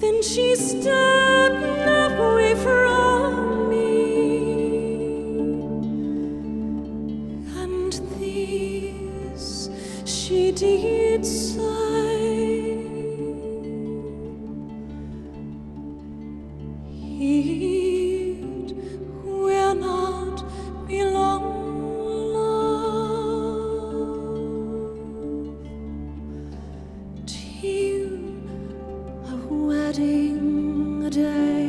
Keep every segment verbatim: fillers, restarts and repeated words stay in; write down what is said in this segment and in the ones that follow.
Then she stepped away from me, and this she did say, "It will not be long, love, till our wedding day."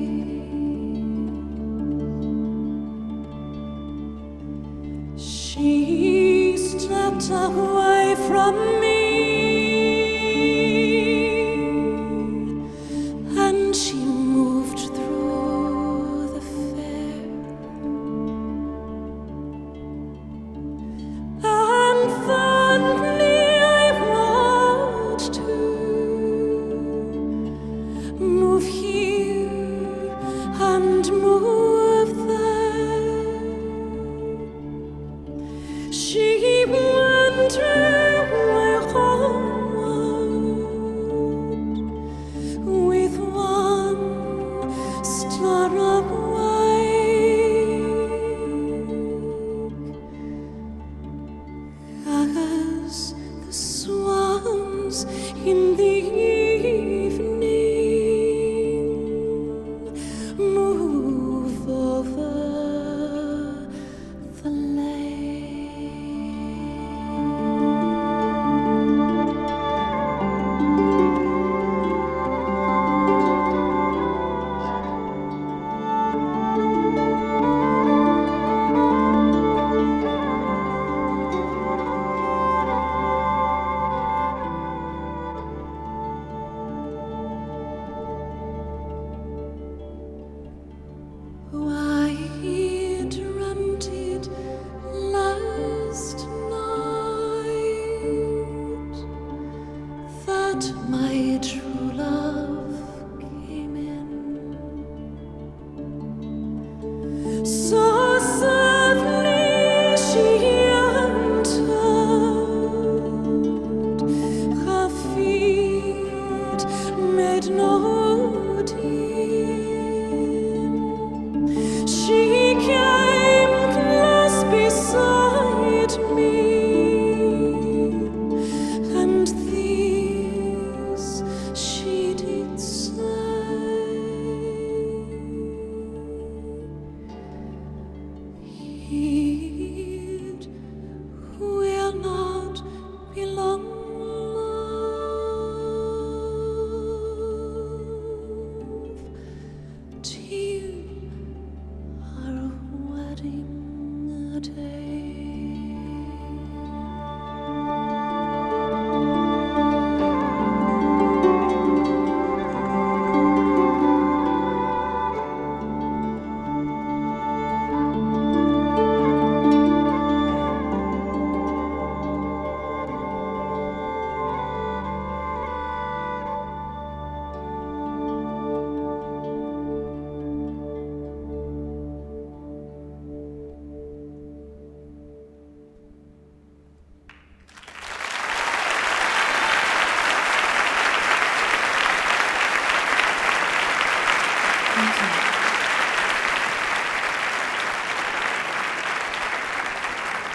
She stepped away from me, and she moved through the fair, and fondly I wrote to move here and move there. She went away homeward with one star awake, as the swans in the evening move over the lake. I dreamt it last night, that my true love came in, so softly she entered, her feet made no din. She came close beside me, and this she did say, "It will not be long, love, till our wedding day." Thank you.